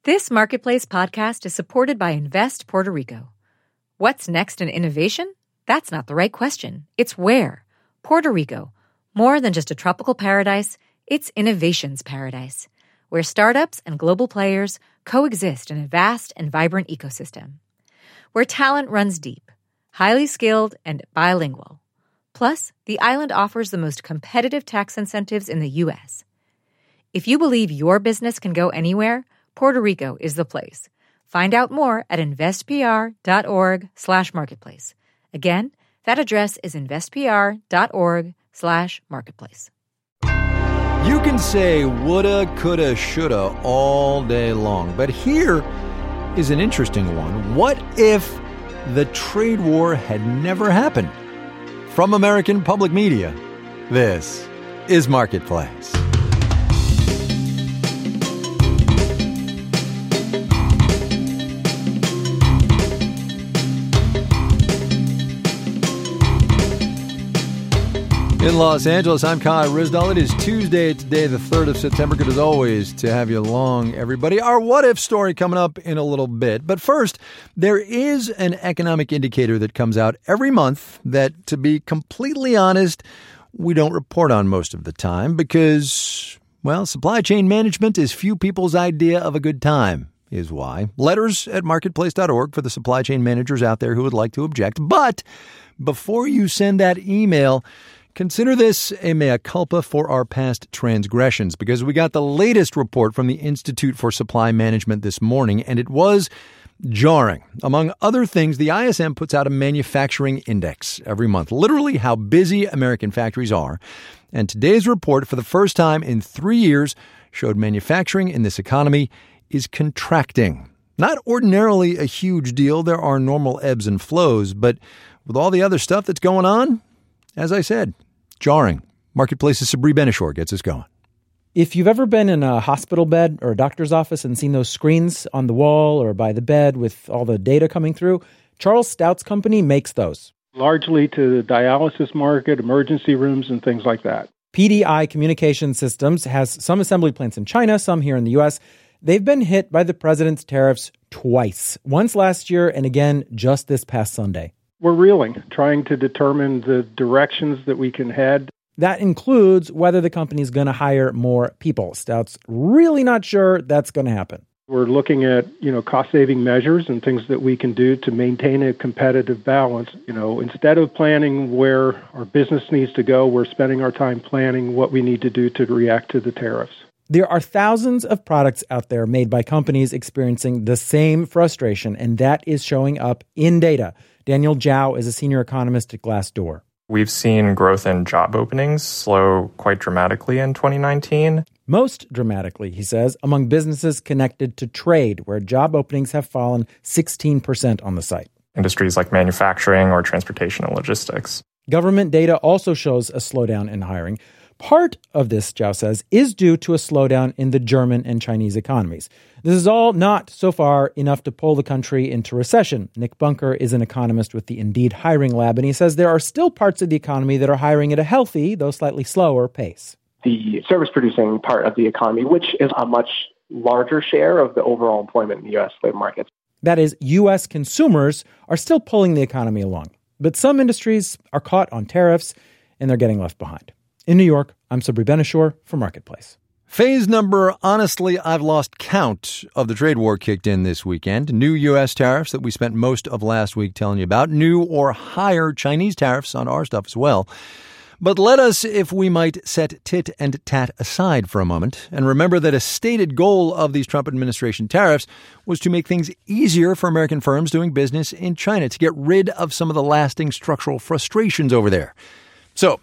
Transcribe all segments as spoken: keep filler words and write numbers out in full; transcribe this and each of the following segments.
This Marketplace podcast is supported by Invest Puerto Rico. What's next in innovation? That's not the right question. It's where. Puerto Rico. More than just a tropical paradise, it's innovation's paradise, where startups and global players coexist in a vast and vibrant ecosystem. Where talent runs deep, highly skilled, and bilingual. Plus, the island offers the most competitive tax incentives in the U S. If you believe your business can go anywhere, Puerto Rico is the place. Find out more at investpr.org slash marketplace. Again, that address is investpr.org slash marketplace. You can say woulda, coulda, shoulda all day long, but here is an interesting one. What if the trade war had never happened? From American Public Media, this is Marketplace. In Los Angeles, I'm Kai Ryssdal. It is Tuesday today, the third of September. Good as always to have you along, everybody. Our What If story coming up in a little bit. But first, there is an economic indicator that comes out every month that, to be completely honest, we don't report on most of the time because, well, supply chain management is few people's idea of a good time, is why. Letters at marketplace dot org for the supply chain managers out there who would like to object. But before you send that email, consider this a mea culpa for our past transgressions, because we got the latest report from the Institute for Supply Management this morning, and it was jarring. Among other things, the I S M puts out a manufacturing index every month, literally how busy American factories are. And today's report, for the first time in three years, showed manufacturing in this economy is contracting. Not ordinarily a huge deal. There are normal ebbs and flows, but with all the other stuff that's going on, as I said, jarring. Marketplace's Sabri Ben-Achour gets us going. If you've ever been in a hospital bed or a doctor's office and seen those screens on the wall or by the bed with all the data coming through, Charles Stout's company makes those. Largely to the dialysis market, emergency rooms, and things like that. P D I Communication Systems has some assembly plants in China, some here in the U S. They've been hit by the president's tariffs twice, once last year and again just this past Sunday. We're reeling, trying to determine the directions that we can head. That includes whether the company's going to hire more people. Stout's really not sure that's going to happen. We're looking at, you know, cost-saving measures and things that we can do to maintain a competitive balance. You know, instead of planning where our business needs to go, we're spending our time planning what we need to do to react to the tariffs. There are thousands of products out there made by companies experiencing the same frustration, and that is showing up in data. Daniel Zhao is a senior economist at Glassdoor. We've seen growth in job openings slow quite dramatically in twenty nineteen. Most dramatically, he says, among businesses connected to trade, where job openings have fallen sixteen percent on the site. Industries like manufacturing or transportation and logistics. Government data also shows a slowdown in hiring. Part of this, Zhao says, is due to a slowdown in the German and Chinese economies. This is all not, so far, enough to pull the country into recession. Nick Bunker is an economist with the Indeed Hiring Lab, and he says there are still parts of the economy that are hiring at a healthy, though slightly slower, pace. The service-producing part of the economy, which is a much larger share of the overall employment in the U S labor market. That is, U S consumers are still pulling the economy along. But some industries are caught on tariffs, and they're getting left behind. In New York, I'm Sabri Ben-Achour for Marketplace. Phase number, honestly, I've lost count of the trade war kicked in this weekend. New U S tariffs that we spent most of last week telling you about. New or higher Chinese tariffs on our stuff as well. But let us, if we might, set tit and tat aside for a moment and remember that a stated goal of these Trump administration tariffs was to make things easier for American firms doing business in China, to get rid of some of the lasting structural frustrations over there. So,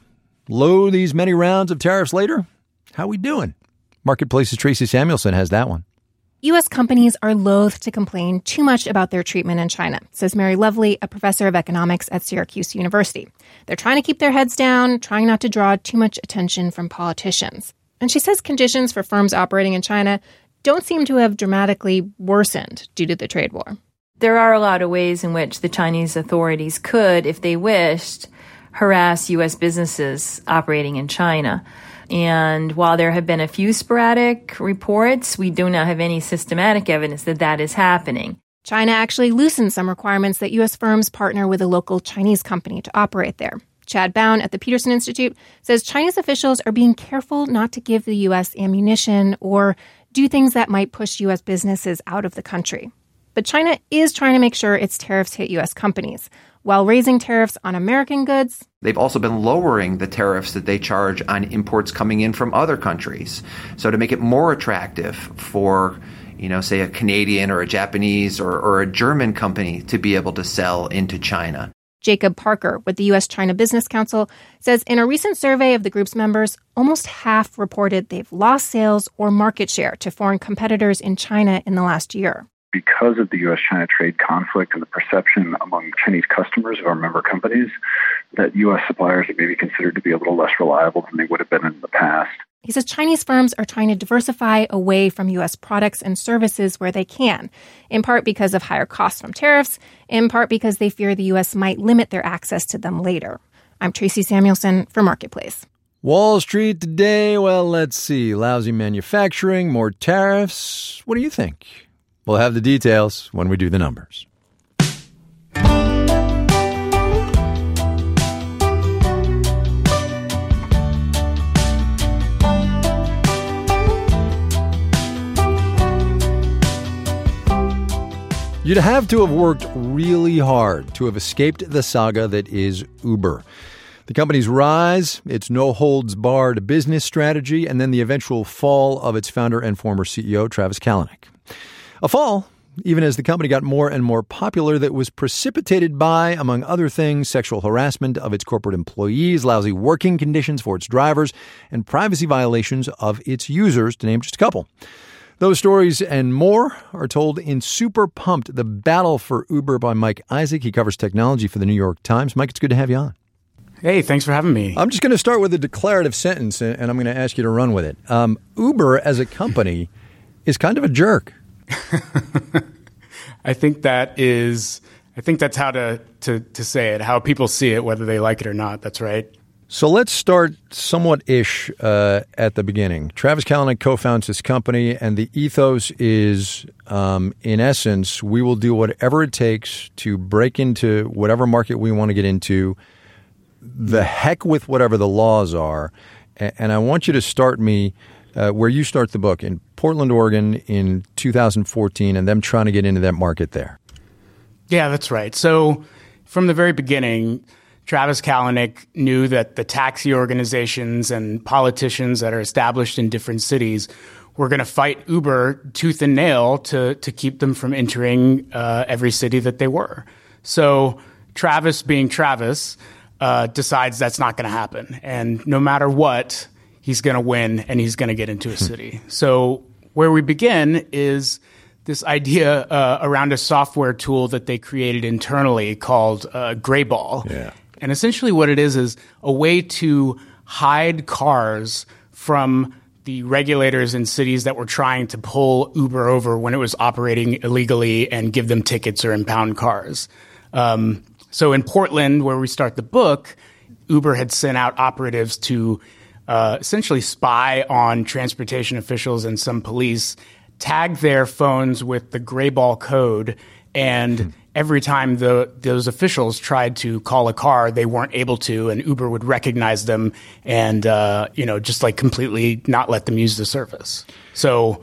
lo these many rounds of tariffs later, how we doing? Marketplace's Tracy Samuelson has that one. U S companies are loath to complain too much about their treatment in China, says Mary Lovely, a professor of economics at Syracuse University. They're trying to keep their heads down, trying not to draw too much attention from politicians. And she says conditions for firms operating in China don't seem to have dramatically worsened due to the trade war. There are a lot of ways in which the Chinese authorities could, if they wished, harass U S businesses operating in China. And while there have been a few sporadic reports, we do not have any systematic evidence that that is happening. China actually loosened some requirements that U S firms partner with a local Chinese company to operate there. Chad Bown at the Peterson Institute says Chinese officials are being careful not to give the U S ammunition or do things that might push U S businesses out of the country. But China is trying to make sure its tariffs hit U S companies, while raising tariffs on American goods. They've also been lowering the tariffs that they charge on imports coming in from other countries. So to make it more attractive for, you know, say a Canadian or a Japanese or, or a German company to be able to sell into China. Jacob Parker with the U S-China Business Council says in a recent survey of the group's members, almost half reported they've lost sales or market share to foreign competitors in China in the last year. Because of the U S-China trade conflict and the perception among Chinese customers of our member companies that U S suppliers are maybe considered to be a little less reliable than they would have been in the past. He says Chinese firms are trying to diversify away from U S products and services where they can, in part because of higher costs from tariffs, in part because they fear the U S might limit their access to them later. I'm Tracy Samuelson for Marketplace. Wall Street today, well, let's see. Lousy manufacturing, more tariffs. What do you think? We'll have the details when we do the numbers. You'd have to have worked really hard to have escaped the saga that is Uber. The company's rise, its no-holds-barred business strategy, and then the eventual fall of its founder and former C E O, Travis Kalanick. A fall, even as the company got more and more popular, that was precipitated by, among other things, sexual harassment of its corporate employees, lousy working conditions for its drivers, and privacy violations of its users, to name just a couple. Those stories and more are told in Super Pumped, The Battle for Uber by Mike Isaac. He covers technology for the New York Times. Mike, it's good to have you on. Hey, thanks for having me. I'm just going to start with a declarative sentence, and I'm going to ask you to run with it. Um, Uber, as a company, is kind of a jerk. I think that is, I think that's how to, to, to say it, how people see it, whether they like it or not. That's right. So let's start somewhat-ish uh, at the beginning. Travis Kalanick co-founds this company, and the ethos is, um, in essence, we will do whatever it takes to break into whatever market we want to get into, the heck with whatever the laws are. And, and I want you to start me uh, where you start the book, in Portland, Oregon, in two thousand fourteen, and them trying to get into that market there. Yeah, that's right. So from the very beginning, Travis Kalanick knew that the taxi organizations and politicians that are established in different cities were going to fight Uber tooth and nail to, to keep them from entering uh, every city that they were. So Travis, being Travis, uh, decides that's not going to happen. And no matter what, he's going to win and he's going to get into a city. So where we begin is this idea uh, around a software tool that they created internally called uh, Greyball. Yeah. And essentially what it is is a way to hide cars from the regulators in cities that were trying to pull Uber over when it was operating illegally and give them tickets or impound cars. Um, so in Portland, where we start the book, Uber had sent out operatives to uh, essentially spy on transportation officials and some police, tag their phones with the Greyball code, and every time the, those officials tried to call a car, they weren't able to, and Uber would recognize them and, uh, you know, just like completely not let them use the service. So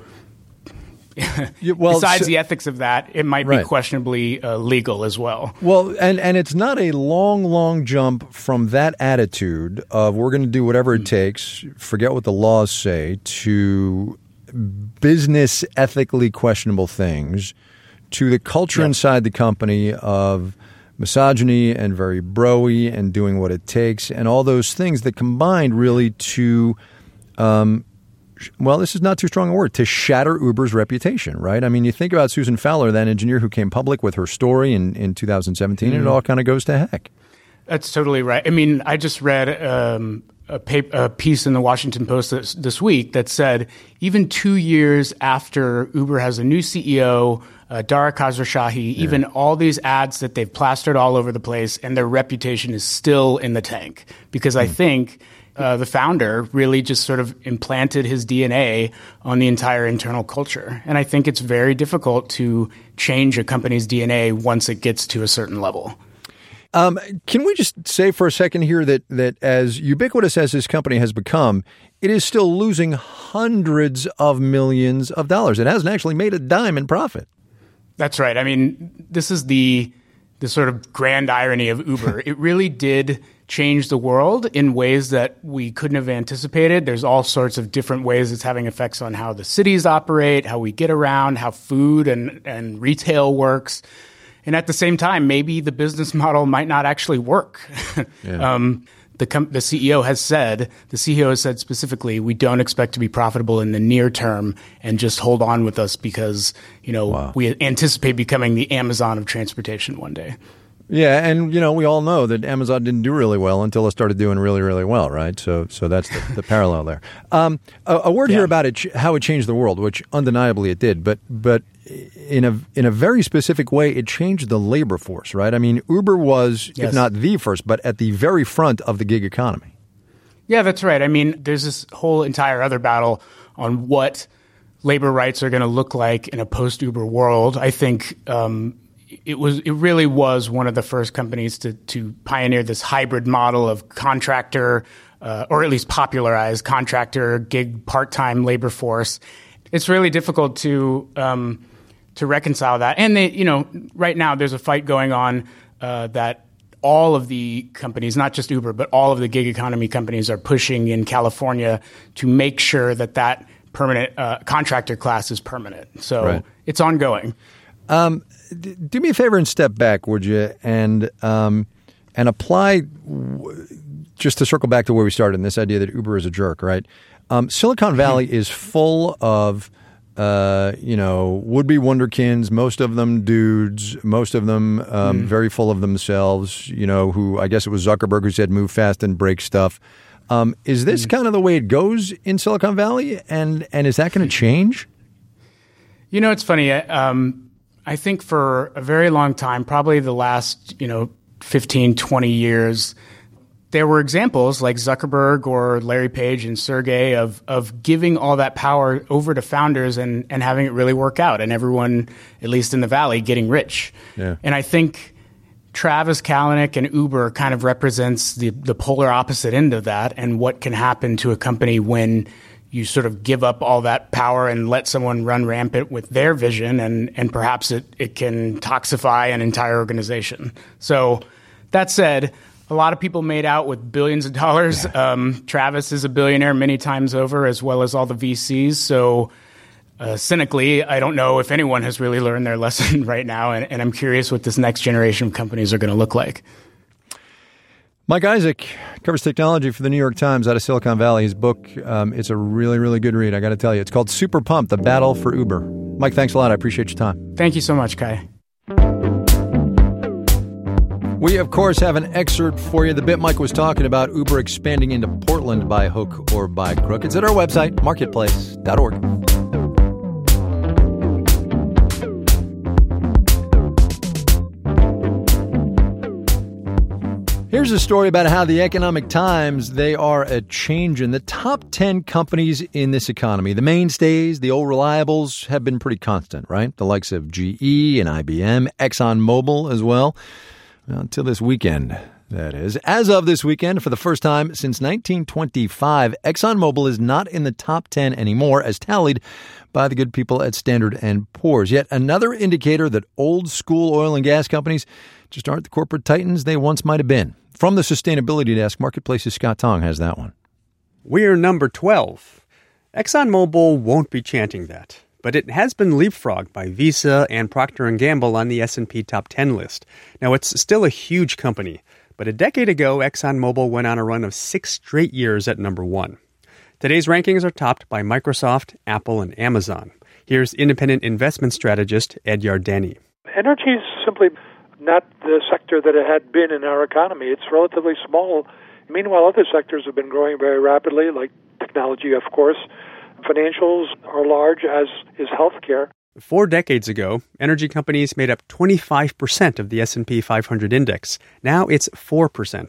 yeah, well, besides so, the ethics of that, it might right. be questionably uh, legal as well. Well, and, and it's not a long, long jump from that attitude of we're going to do whatever it mm. takes, forget what the laws say, to business ethically questionable things, to the culture yep. inside the company of misogyny and very bro-y and doing what it takes and all those things that combined really to, um, well, this is not too strong a word, to shatter Uber's reputation, right? I mean, you think about Susan Fowler, that engineer who came public with her story in, in two thousand seventeen, mm-hmm. and it all kind of goes to heck. That's totally right. I mean, I just read um, a, paper, a piece in the Washington Post this, this week that said even two years after Uber has a new C E O, Uh, Dara Khosrowshahi, yeah. even all these ads that they've plastered all over the place, and their reputation is still in the tank. Because mm. I think uh, the founder, really just sort of implanted his D N A on the entire internal culture. And I think it's very difficult to change a company's D N A once it gets to a certain level. Um, can we just say for a second here that that as ubiquitous as this company has become, it is still losing hundreds of millions of dollars. It hasn't actually made a dime in profit. That's right. I mean, this is the the sort of grand irony of Uber. It really did change the world in ways that we couldn't have anticipated. There's all sorts of different ways it's having effects on how the cities operate, how we get around, how food and, and retail works. And at the same time, maybe the business model might not actually work. Yeah. um, the, com- the C E O has said, the C E O has said specifically, we don't expect to be profitable in the near term and just hold on with us because, you know, wow. we anticipate becoming the Amazon of transportation one day. Yeah, and, you know, we all know that Amazon didn't do really well until it started doing really, really well, right? So so that's the, the parallel there. Um, a, a word yeah. here about it, how it changed the world, which undeniably it did, but but in a in a very specific way, it changed the labor force, right? I mean, Uber was, yes. if not the first, but at the very front of the gig economy. Yeah, that's right. I mean, there's this whole entire other battle on what labor rights are going to look like in a post-Uber world. I think um, it was it really was one of the first companies to to pioneer this hybrid model of contractor, uh, or at least popularize contractor, gig, part-time labor force. It's really difficult to um, to reconcile that. And they, you know, right now there's a fight going on uh, that all of the companies, not just Uber, but all of the gig economy companies are pushing in California to make sure that that permanent uh, contractor class is permanent. So right. it's ongoing. Um, d- do me a favor and step back, would you? And um, and apply, w- just to circle back to where we started, in this idea that Uber is a jerk, right? Um, Silicon Valley is full of, uh, you know, would-be wunderkinds, most of them dudes, most of them um, mm. very full of themselves, you know, who I guess it was Zuckerberg who said move fast and break stuff. Um, is this mm. kind of the way it goes in Silicon Valley? And, and is that going to change? You know, it's funny. Um, I think for a very long time, probably the last, you know, fifteen, twenty years, there were examples like Zuckerberg or Larry Page and Sergey of of giving all that power over to founders and, and having it really work out, and everyone, at least in the Valley, getting rich. Yeah. And I think Travis Kalanick and Uber kind of represents the, the polar opposite end of that, and what can happen to a company when you sort of give up all that power and let someone run rampant with their vision, and, and perhaps it, it can toxify an entire organization. So that said, a lot of people made out with billions of dollars. Yeah. Um, Travis is a billionaire many times over, as well as all the V Cs. So uh, cynically, I don't know if anyone has really learned their lesson right now, and, and I'm curious what this next generation of companies are going to look like. Mike Isaac covers technology for the New York Times out of Silicon Valley. His book, um, it's a really, really good read, I got to tell you. It's called Super Pumped, The Battle for Uber. Mike, thanks a lot. I appreciate your time. Thank you so much, Kai. We, of course, have an excerpt for you. The bit Mike was talking about, Uber expanding into Portland by hook or by crook. It's at our website, marketplace dot org. Here's a story about how the Economic Times, they are a change in the top ten companies in this economy. The mainstays, the old reliables, have been pretty constant, right? The likes of G E and I B M, ExxonMobil as well. Well, until this weekend, that is. As of this weekend, for the first time since nineteen twenty-five, ExxonMobil is not in the top ten anymore, as tallied by the good people at Standard and Poor's. Yet another indicator that old school oil and gas companies just aren't the corporate titans they once might have been. From the Sustainability Desk, Marketplace's Scott Tong has that one. We're number twelve. ExxonMobil won't be chanting that, but it has been leapfrogged by Visa and Procter and Gamble on the S and P Top ten list. Now, it's still a huge company, but a decade ago, ExxonMobil went on a run of six straight years at number one. Today's rankings are topped by Microsoft, Apple, and Amazon. Here's independent investment strategist Ed Yardeni. Energy is simply not the sector that it had been in our economy. It's relatively small. Meanwhile, other sectors have been growing very rapidly, like technology, of course. Financials are large, as is healthcare. Four decades ago, energy companies made up twenty-five percent of the S and P five hundred index. Now it's four percent.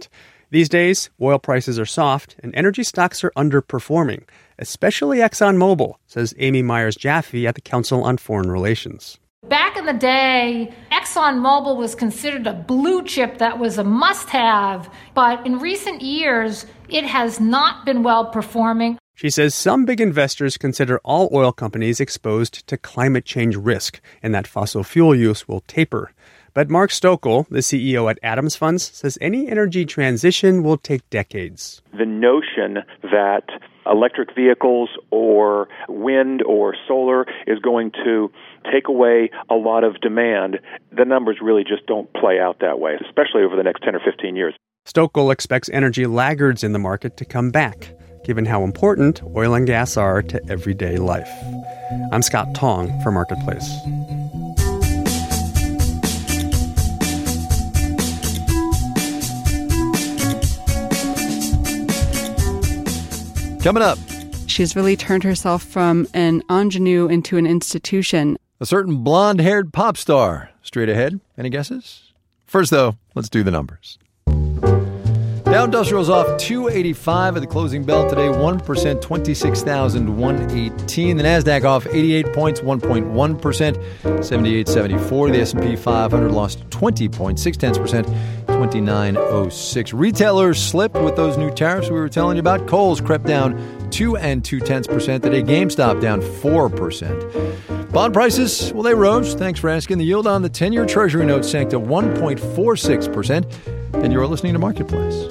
These days, oil prices are soft and energy stocks are underperforming, especially ExxonMobil, says Amy Myers-Jaffe at the Council on Foreign Relations. Back in the day, ExxonMobil was considered a blue chip that was a must-have, but in recent years, it has not been well performing. She says some big investors consider all oil companies exposed to climate change risk and that fossil fuel use will taper. But Mark Stokel, the C E O at Adams Funds, says any energy transition will take decades. The notion that electric vehicles or wind or solar is going to take away a lot of demand, the numbers really just don't play out that way, especially over the next ten or fifteen years. Stokel expects energy laggards in the market to come back, given how important oil and gas are to everyday life. I'm Scott Tong for Marketplace. Coming up. She's really turned herself from an ingenue into an institution. A certain blonde-haired pop star. Straight ahead. Any guesses? First, though, let's do the numbers. Dow Industrial's off two eighty-five at the closing bell today, one percent, twenty-six thousand one hundred eighteen. The Nasdaq off eighty-eight points, one point one percent, seventy-eight seventy-four. The S and P five hundred lost twenty points, six tenths percent, twenty-nine oh six. Retailers slipped with those new tariffs we were telling you about. Kohl's crept down two and two tenths percent today. GameStop down four percent. Bond prices, well, they rose. Thanks for asking. The yield on the ten-year Treasury note sank to one point four six percent. And you're listening to Marketplace.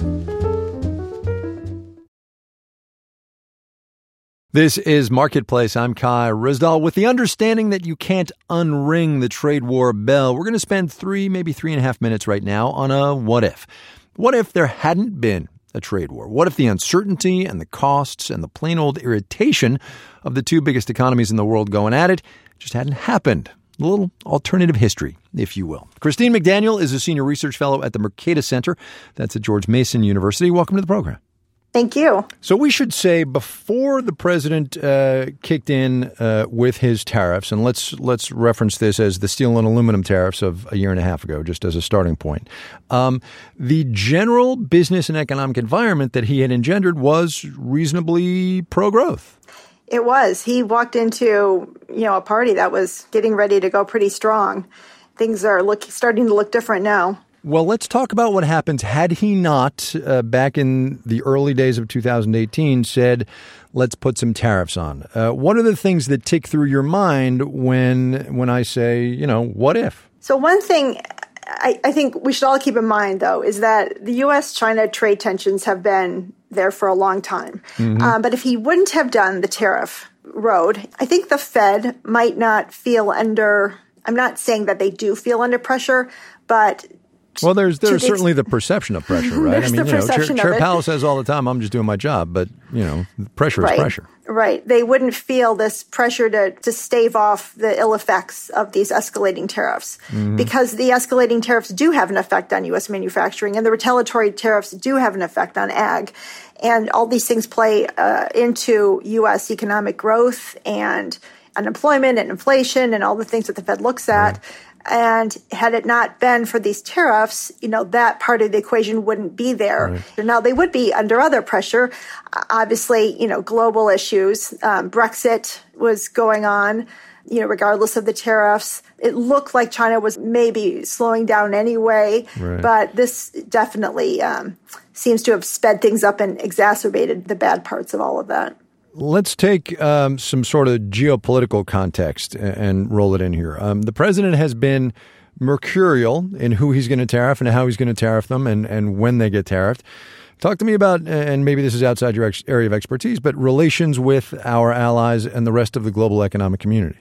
This is Marketplace. I'm Kai Ryssdal. With the understanding that you can't unring the trade war bell, we're going to spend three, maybe three and a half minutes right now on a what if. What if there hadn't been a trade war? What if the uncertainty and the costs and the plain old irritation of the two biggest economies in the world going at it just hadn't happened? A little alternative history, if you will. Christine McDaniel is a senior research fellow at the Mercatus Center. That's at George Mason University. Welcome to the program. Thank you. So we should say before the president uh, kicked in uh, with his tariffs, and let's let's reference this as the steel and aluminum tariffs of a year and a half ago, just as a starting point. Um, the general business and economic environment that he had engendered was reasonably pro-growth. It was. He walked into, you know, a party that was getting ready to go pretty strong. Things are look, starting to look different now. Well, let's talk about what happens had he not, uh, back in the early days of two thousand eighteen, said, let's put some tariffs on. Uh, what are the things that tick through your mind when when I say, you know, what if? So one thing I, I think we should all keep in mind, though, is that the U S China trade tensions have been there for a long time. Mm-hmm. Um, but if he wouldn't have done the tariff road, I think the Fed might not feel under, I'm not saying that they do feel under pressure, but Well, there's there's certainly the perception of pressure, right? There's I mean, the you know, perception Chair, of Chair it. Powell says all the time, I'm just doing my job, but, you know, pressure right. is pressure. Right. They wouldn't feel this pressure to, to stave off the ill effects of these escalating tariffs mm-hmm. because the escalating tariffs do have an effect on U S manufacturing and the retaliatory tariffs do have an effect on ag. And all these things play uh, into U S economic growth and unemployment and inflation and all the things that the Fed looks at. Right. And had it not been for these tariffs, you know, that part of the equation wouldn't be there. Right. Now, they would be under other pressure. Obviously, you know, global issues. Um, Brexit was going on, you know, regardless of the tariffs. It looked like China was maybe slowing down anyway. Right. But this definitely um, seems to have sped things up and exacerbated the bad parts of all of that. Let's take um, some sort of geopolitical context and roll it in here. Um, the president has been mercurial in who he's going to tariff and how he's going to tariff them and, and when they get tariffed. Talk to me about, and maybe this is outside your ex- area of expertise, but relations with our allies and the rest of the global economic community.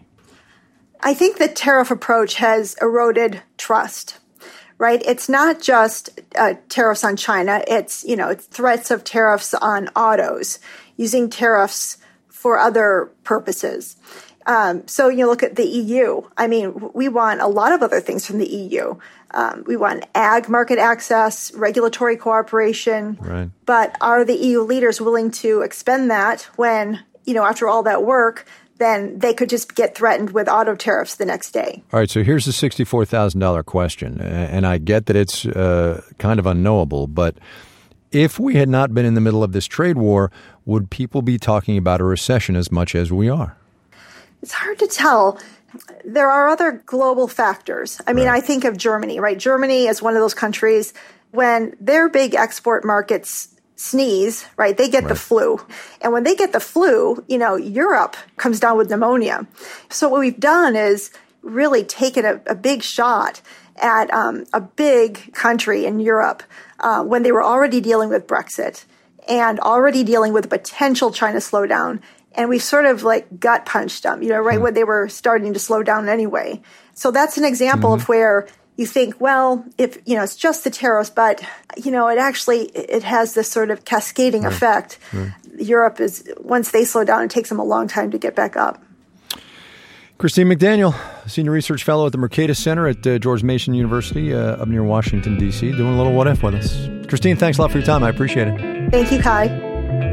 I think the tariff approach has eroded trust. Right? It's not just uh, tariffs on China. It's, you know, it's threats of tariffs on autos, using tariffs for other purposes. Um, so you look at the E U. I mean, we want a lot of other things from the E U. Um, we want ag market access, regulatory cooperation. Right. But are the E U leaders willing to expend that when, you know, after all that work, then they could just get threatened with auto tariffs the next day. All right, so here's the sixty-four thousand dollars question, and I get that it's uh, kind of unknowable, but if we had not been in the middle of this trade war, would people be talking about a recession as much as we are? It's hard to tell. There are other global factors. I mean, right. I think of Germany, right? Germany is one of those countries when their big export markets sneeze, right? They get right. the flu. And when they get the flu, you know, Europe comes down with pneumonia. So what we've done is really taken a, a big shot at um, a big country in Europe uh, when they were already dealing with Brexit and already dealing with a potential China slowdown. And we've sort of like gut punched them, you know, right mm-hmm. when they were starting to slow down anyway. So that's an example mm-hmm. of where you think, well, if, you know, it's just the tariffs, but, you know, it actually, it has this sort of cascading right. effect. Right. Europe is, once they slow down, it takes them a long time to get back up. Christine McDaniel, Senior Research Fellow at the Mercatus Center at uh, George Mason University uh, up near Washington, D C, doing a little What If with us. Christine, thanks a lot for your time. I appreciate it. Thank you, Kai.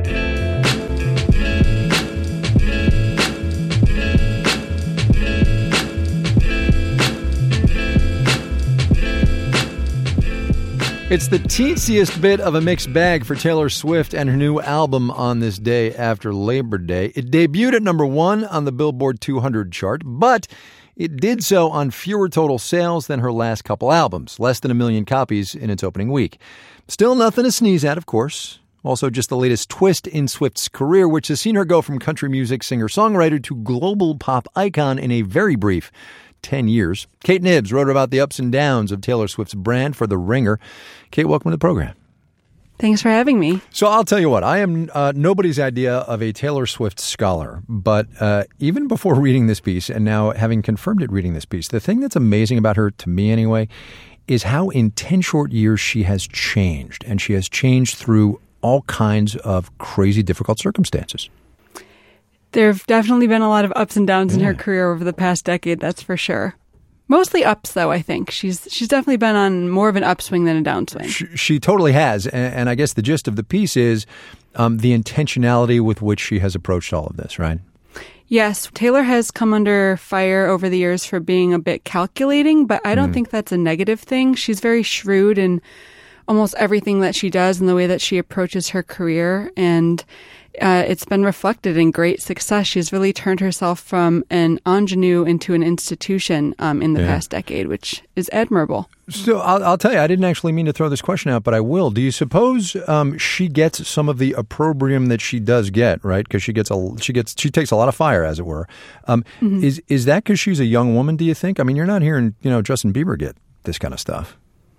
It's the teensiest bit of a mixed bag for Taylor Swift and her new album on this day after Labor Day. It debuted at number one on the Billboard two hundred chart, but it did so on fewer total sales than her last couple albums, less than a million copies in its opening week. Still nothing to sneeze at, of course. Also just the latest twist in Swift's career, which has seen her go from country music singer-songwriter to global pop icon in a very brief ten years. Kate Nibbs wrote about the ups and downs of Taylor Swift's brand for The Ringer. Kate, welcome to the program. Thanks for having me. So I'll tell you what, I am uh, nobody's idea of a Taylor Swift scholar, but uh, even before reading this piece and now having confirmed it reading this piece, the thing that's amazing about her, to me anyway, is how in ten short years she has changed, and she has changed through all kinds of crazy, difficult circumstances. There have definitely been a lot of ups and downs yeah. in her career over the past decade, that's for sure. Mostly ups, though, I think. She's she's definitely been on more of an upswing than a downswing. She, she totally has. And, and I guess the gist of the piece is um, the intentionality with which she has approached all of this, right? Yes. Taylor has come under fire over the years for being a bit calculating, but I don't mm. think that's a negative thing. She's very shrewd in almost everything that she does and the way that she approaches her career. And Uh, it's been reflected in great success. She's really turned herself from an ingenue into an institution um, in the yeah. past decade, which is admirable. So I'll, I'll tell you, I didn't actually mean to throw this question out, but I will. Do you suppose um, she gets some of the opprobrium that she does get, right? Because she gets a she gets she takes a lot of fire, as it were. Um, mm-hmm. Is is that because she's a young woman? Do you think? I mean, you're not hearing you know Justin Bieber get this kind of stuff.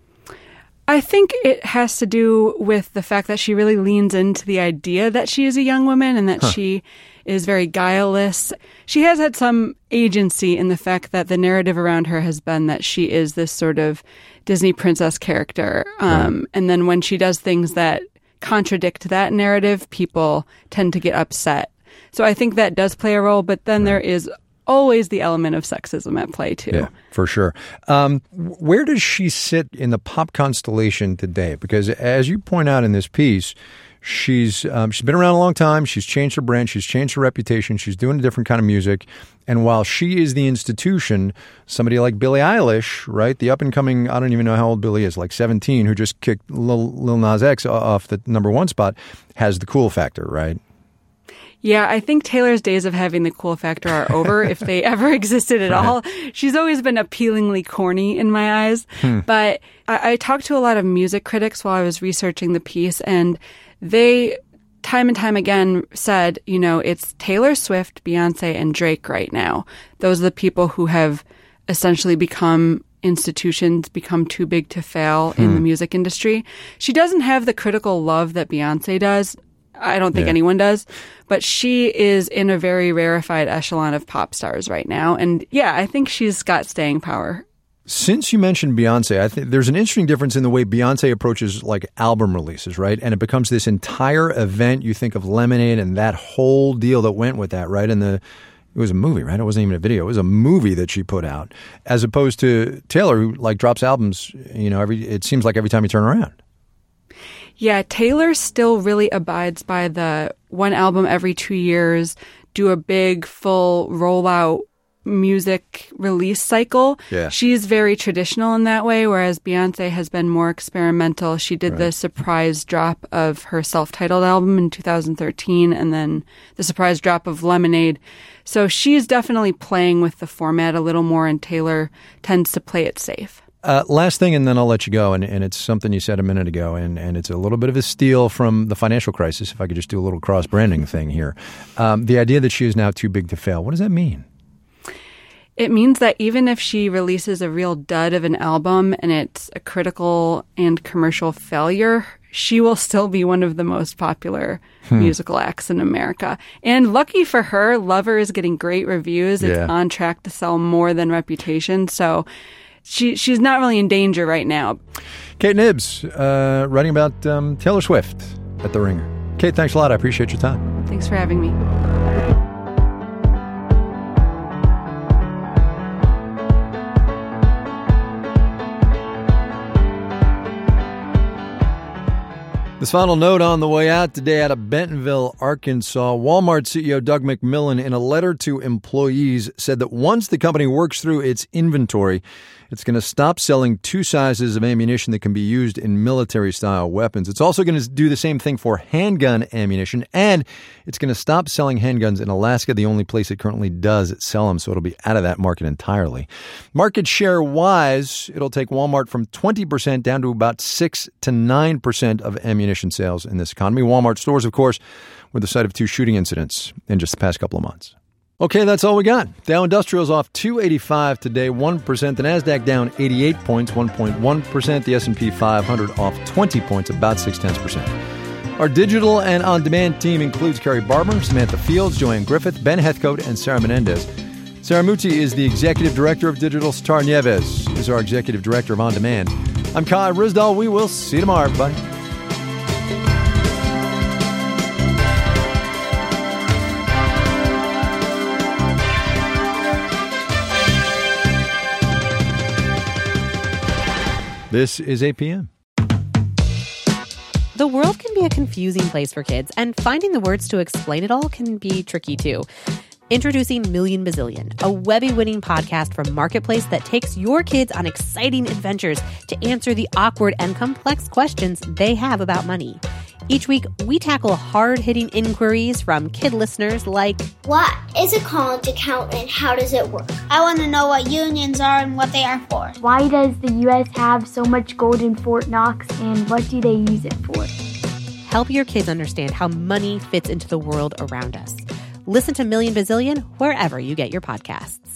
I think it has to do with the fact that she really leans into the idea that she is a young woman and that huh. she is very guileless. She has had some agency in the fact that the narrative around her has been that she is this sort of Disney princess character. Um, right. And then when she does things that contradict that narrative, people tend to get upset. So I think that does play a role, but then right. there is always the element of sexism at play, too. Yeah, for sure. Um, where does she sit in the pop constellation today? Because as you point out in this piece, she's um, she's been around a long time. She's changed her brand. She's changed her reputation. She's doing a different kind of music. And while she is the institution, somebody like Billie Eilish, right, the up-and-coming, I don't even know how old Billie is, like seventeen, who just kicked Lil, Lil Nas X off the number one spot, has the cool factor, right? Yeah, I think Taylor's days of having the cool factor are over, if they ever existed at right. all. She's always been appealingly corny in my eyes. Hmm. But I, I talked to a lot of music critics while I was researching the piece, and they time and time again said, you know, it's Taylor Swift, Beyonce, and Drake right now. Those are the people who have essentially become institutions, become too big to fail hmm. in the music industry. She doesn't have the critical love that Beyonce does. I don't think yeah. anyone does, but she is in a very rarefied echelon of pop stars right now. And yeah, I think she's got staying power. Since you mentioned Beyonce, I think there's an interesting difference in the way Beyonce approaches like album releases, right? And it becomes this entire event. You think of Lemonade and that whole deal that went with that, right? And the it was a movie, right? It wasn't even a video. It was a movie that she put out, as opposed to Taylor, who like drops albums, you know, every it seems like every time you turn around. Yeah, Taylor still really abides by the one album every two years, do a big full rollout music release cycle. Yeah. She's very traditional in that way, whereas Beyonce has been more experimental. She did right. the surprise drop of her self-titled album in two thousand thirteen and then the surprise drop of Lemonade. So she's definitely playing with the format a little more, and Taylor tends to play it safe. Uh, last thing, and then I'll let you go, and, and it's something you said a minute ago, and, and it's a little bit of a steal from the financial crisis, if I could just do a little cross-branding thing here. Um, the idea that she is now too big to fail, what does that mean? It means that even if she releases a real dud of an album and it's a critical and commercial failure, she will still be one of the most popular hmm. musical acts in America. And lucky for her, Lover is getting great reviews. It's yeah. on track to sell more than Reputation. So she she's not really in danger right now. Kate Knibbs, uh, writing about um, Taylor Swift at The Ringer. Kate, thanks a lot. I appreciate your time. Thanks for having me. This final note on the way out today out of Bentonville, Arkansas. Walmart C E O Doug McMillon, in a letter to employees, said that once the company works through its inventory, it's going to stop selling two sizes of ammunition that can be used in military-style weapons. It's also going to do the same thing for handgun ammunition, and it's going to stop selling handguns in Alaska, the only place it currently does sell them, so it'll be out of that market entirely. Market share-wise, it'll take Walmart from twenty percent down to about six to nine percent of ammunition sales in this economy. Walmart stores, of course, were the site of two shooting incidents in just the past couple of months. Okay, that's all we got. Dow Industrial's off two eighty-five today, one percent. The Nasdaq down eighty-eight points, one point one percent. The S and P five hundred off twenty points, about six tenths percent. Our digital and on-demand team includes Carrie Barber, Samantha Fields, Joanne Griffith, Ben Heathcote, and Sarah Menendez. Sarah Muti is the executive director of digital. Sitar Nieves is our executive director of on-demand. I'm Kai Ryssdal. We will see you tomorrow, everybody. This is eight p.m. The world can be a confusing place for kids, and finding the words to explain it all can be tricky too. Introducing Million Bazillion, a Webby-winning podcast from Marketplace that takes your kids on exciting adventures to answer the awkward and complex questions they have about money. Each week, we tackle hard-hitting inquiries from kid listeners like, what is a college account and how does it work? I want to know what unions are and what they are for. Why does the U S have so much gold in Fort Knox and what do they use it for? Help your kids understand how money fits into the world around us. Listen to Million Bazillion wherever you get your podcasts.